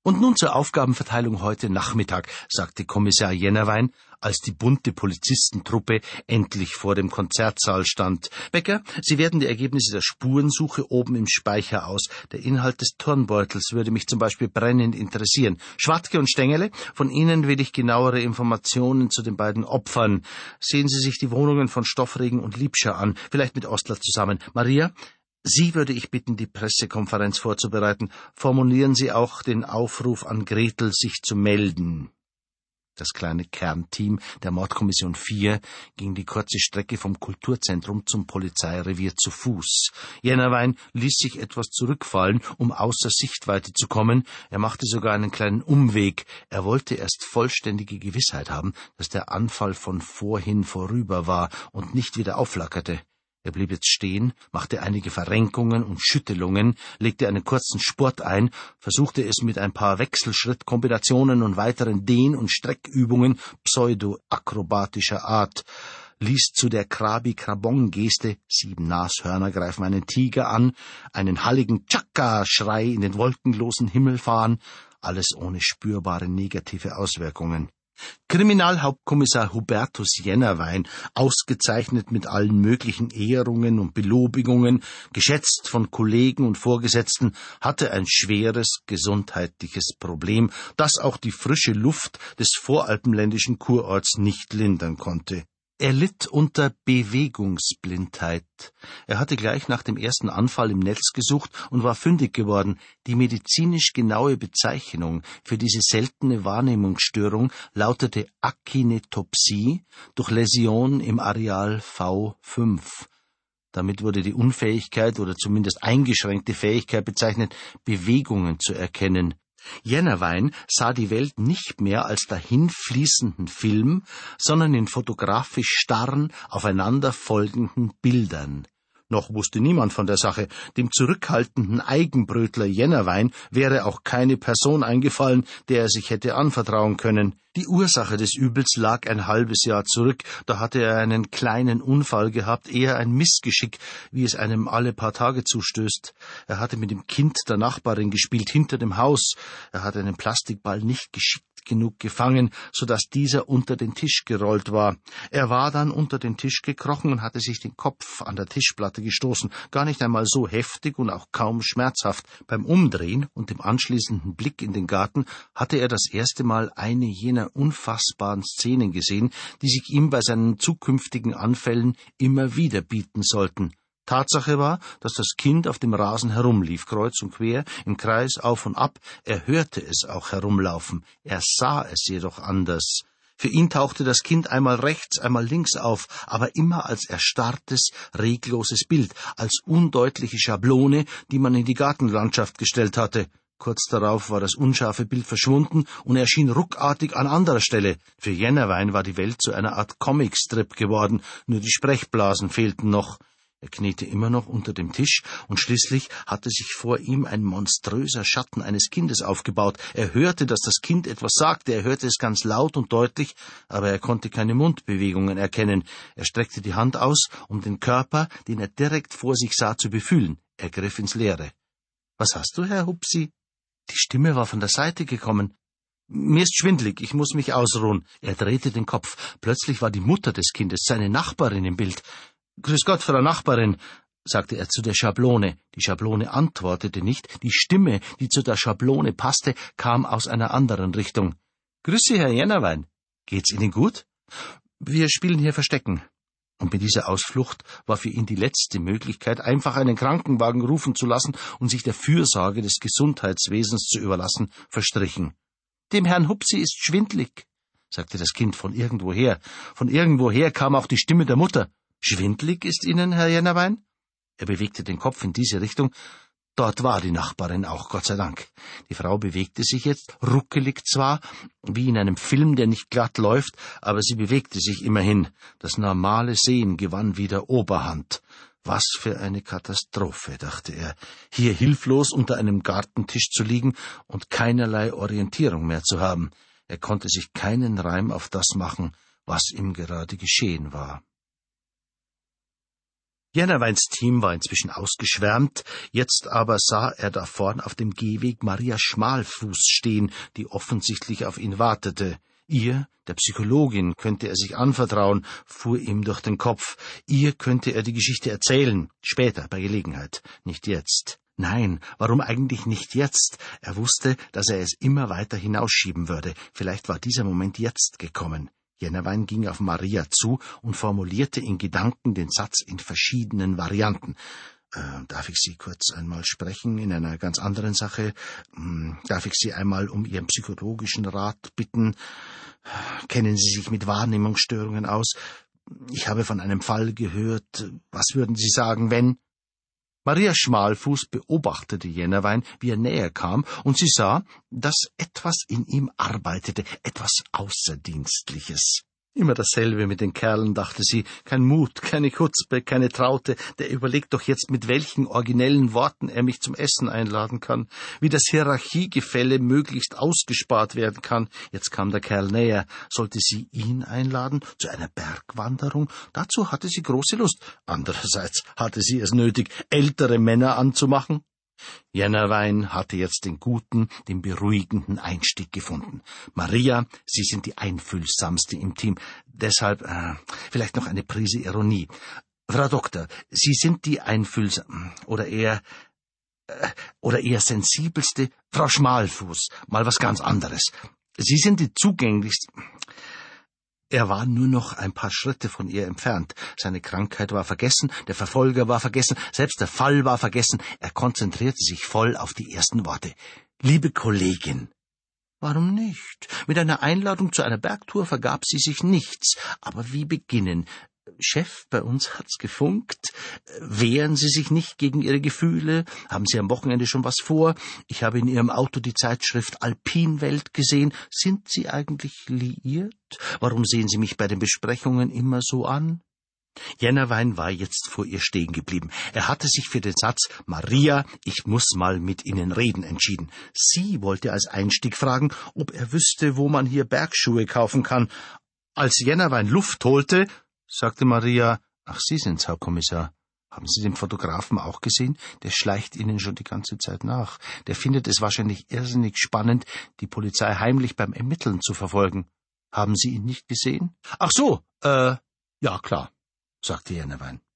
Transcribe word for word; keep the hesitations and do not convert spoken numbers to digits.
Und nun zur Aufgabenverteilung heute Nachmittag, sagte Kommissar Jennerwein, als die bunte Polizistentruppe endlich vor dem Konzertsaal stand. Becker, Sie werten die Ergebnisse der Spurensuche oben im Speicher aus. Der Inhalt des Turnbeutels würde mich zum Beispiel brennend interessieren. Schwatke und Stengele, von Ihnen will ich genauere Informationen zu den beiden Opfern. Sehen Sie sich die Wohnungen von Stoffregen und Liebscher an, vielleicht mit Ostler zusammen. Maria, Sie würde ich bitten, die Pressekonferenz vorzubereiten. Formulieren Sie auch den Aufruf an Gretel, sich zu melden. Das kleine Kernteam der Mordkommission vier ging die kurze Strecke vom Kulturzentrum zum Polizeirevier zu Fuß. Jennerwein ließ sich etwas zurückfallen, um außer Sichtweite zu kommen. Er machte sogar einen kleinen Umweg. Er wollte erst vollständige Gewissheit haben, dass der Anfall von vorhin vorüber war und nicht wieder aufflackerte. Er blieb jetzt stehen, machte einige Verrenkungen und Schüttelungen, legte einen kurzen Spurt ein, versuchte es mit ein paar Wechselschrittkombinationen und weiteren Dehn- und Streckübungen pseudo-akrobatischer Art, ließ zu der Krabi-Krabong-Geste, sieben Nashörner greifen einen Tiger an, einen halligen Tschakka-Schrei in den wolkenlosen Himmel fahren, alles ohne spürbare negative Auswirkungen. Kriminalhauptkommissar Hubertus Jennerwein, ausgezeichnet mit allen möglichen Ehrungen und Belobigungen, geschätzt von Kollegen und Vorgesetzten, hatte ein schweres gesundheitliches Problem, das auch die frische Luft des voralpenländischen Kurorts nicht lindern konnte. Er litt unter Bewegungsblindheit. Er hatte gleich nach dem ersten Anfall im Netz gesucht und war fündig geworden. Die medizinisch genaue Bezeichnung für diese seltene Wahrnehmungsstörung lautete Akinetopsie durch Läsion im Areal V fünf. Damit wurde die Unfähigkeit oder zumindest eingeschränkte Fähigkeit bezeichnet, Bewegungen zu erkennen. Jennerwein sah die Welt nicht mehr als dahinfließenden Film, sondern in fotografisch starren, aufeinander folgenden Bildern. Noch wusste niemand von der Sache. Dem zurückhaltenden Eigenbrötler Jennerwein wäre auch keine Person eingefallen, der er sich hätte anvertrauen können. Die Ursache des Übels lag ein halbes Jahr zurück. Da hatte er einen kleinen Unfall gehabt, eher ein Missgeschick, wie es einem alle paar Tage zustößt. Er hatte mit dem Kind der Nachbarin gespielt, hinter dem Haus. Er hatte einen Plastikball nicht geschickt genug gefangen, so dass dieser unter den Tisch gerollt war. Er war dann unter den Tisch gekrochen und hatte sich den Kopf an der Tischplatte gestoßen, gar nicht einmal so heftig und auch kaum schmerzhaft. Beim Umdrehen und dem anschließenden Blick in den Garten hatte er das erste Mal eine jener unfassbaren Szenen gesehen, die sich ihm bei seinen zukünftigen Anfällen immer wieder bieten sollten. Tatsache war, dass das Kind auf dem Rasen herumlief, kreuz und quer, im Kreis auf und ab. Er hörte es auch herumlaufen, er sah es jedoch anders. Für ihn tauchte das Kind einmal rechts, einmal links auf, aber immer als erstarrtes, regloses Bild, als undeutliche Schablone, die man in die Gartenlandschaft gestellt hatte. Kurz darauf war das unscharfe Bild verschwunden und erschien ruckartig an anderer Stelle. Für Jennerwein war die Welt zu einer Art Comicstrip geworden, nur die Sprechblasen fehlten noch. Er kniete immer noch unter dem Tisch, und schließlich hatte sich vor ihm ein monströser Schatten eines Kindes aufgebaut. Er hörte, dass das Kind etwas sagte, er hörte es ganz laut und deutlich, aber er konnte keine Mundbewegungen erkennen. Er streckte die Hand aus, um den Körper, den er direkt vor sich sah, zu befühlen. Er griff ins Leere. »Was hast du, Herr Hupsi?« Die Stimme war von der Seite gekommen. »Mir ist schwindlig, ich muss mich ausruhen.« Er drehte den Kopf. Plötzlich war die Mutter des Kindes, seine Nachbarin, im Bild. »Grüß Gott, Frau Nachbarin«, sagte er zu der Schablone. Die Schablone antwortete nicht. Die Stimme, die zu der Schablone passte, kam aus einer anderen Richtung. »Grüß Sie, Herr Jennerwein. Geht's Ihnen gut? Wir spielen hier Verstecken.« Und mit dieser Ausflucht war für ihn die letzte Möglichkeit, einfach einen Krankenwagen rufen zu lassen und sich der Fürsorge des Gesundheitswesens zu überlassen, verstrichen. »Dem Herrn Hupsi ist schwindlig«, sagte das Kind von irgendwoher. Von irgendwoher kam auch die Stimme der Mutter. »Schwindlig ist Ihnen, Herr Jennerwein?« Er bewegte den Kopf in diese Richtung. Dort war die Nachbarin auch, Gott sei Dank. Die Frau bewegte sich jetzt, ruckelig zwar, wie in einem Film, der nicht glatt läuft, aber sie bewegte sich immerhin. Das normale Sehen gewann wieder Oberhand. Was für eine Katastrophe, dachte er, hier hilflos unter einem Gartentisch zu liegen und keinerlei Orientierung mehr zu haben. Er konnte sich keinen Reim auf das machen, was ihm gerade geschehen war. Jennerweins Team war inzwischen ausgeschwärmt, jetzt aber sah er da vorn auf dem Gehweg Maria Schmalfuß stehen, die offensichtlich auf ihn wartete. Ihr, der Psychologin, könnte er sich anvertrauen, fuhr ihm durch den Kopf. Ihr könnte er die Geschichte erzählen, später, bei Gelegenheit, nicht jetzt. Nein, warum eigentlich nicht jetzt? Er wusste, dass er es immer weiter hinausschieben würde. Vielleicht war dieser Moment jetzt gekommen. Jennerwein ging auf Maria zu und formulierte in Gedanken den Satz in verschiedenen Varianten. Äh, darf ich Sie kurz einmal sprechen in einer ganz anderen Sache? Hm, darf ich Sie einmal um Ihren psychologischen Rat bitten? Kennen Sie sich mit Wahrnehmungsstörungen aus? Ich habe von einem Fall gehört. Was würden Sie sagen, wenn... Maria Schmalfuß beobachtete Jennerwein, wie er näher kam, und sie sah, dass etwas in ihm arbeitete, etwas Außerdienstliches. Immer dasselbe mit den Kerlen, dachte sie, kein Mut, keine Chutzpe, keine Traute, der überlegt doch jetzt, mit welchen originellen Worten er mich zum Essen einladen kann, wie das Hierarchiegefälle möglichst ausgespart werden kann. Jetzt kam der Kerl näher, sollte sie ihn einladen, zu einer Bergwanderung? Dazu hatte sie große Lust, andererseits hatte sie es nötig, ältere Männer anzumachen. Jennerwein hatte jetzt den guten, den beruhigenden Einstieg gefunden. Maria, Sie sind die einfühlsamste im Team. Deshalb äh, vielleicht noch eine Prise Ironie. Frau Doktor, Sie sind die einfühlsam oder eher äh, oder eher sensibelste. Frau Schmalfuß, mal was ganz anderes. Sie sind die zugänglichste. Er war nur noch ein paar Schritte von ihr entfernt. Seine Krankheit war vergessen, der Verfolger war vergessen, selbst der Fall war vergessen. Er konzentrierte sich voll auf die ersten Worte. Liebe Kollegin. Warum nicht? Mit einer Einladung zu einer Bergtour vergab sie sich nichts. Aber wie beginnen? Chef, bei uns hat's gefunkt. Wehren Sie sich nicht gegen Ihre Gefühle? Haben Sie am Wochenende schon was vor? Ich habe in Ihrem Auto die Zeitschrift Alpinwelt gesehen. Sind Sie eigentlich liiert? Warum sehen Sie mich bei den Besprechungen immer so an? Jennerwein war jetzt vor ihr stehen geblieben. Er hatte sich für den Satz »Maria, ich muss mal mit Ihnen reden« entschieden. Sie wollte als Einstieg fragen, ob er wüsste, wo man hier Bergschuhe kaufen kann. Als Jennerwein Luft holte, sagte Maria, »Ach, Sie sind's, Herr Kommissar. Haben Sie den Fotografen auch gesehen? Der schleicht Ihnen schon die ganze Zeit nach. Der findet es wahrscheinlich irrsinnig spannend, die Polizei heimlich beim Ermitteln zu verfolgen. Haben Sie ihn nicht gesehen?« »Ach so, äh, ja klar«, sagte Jennerwein.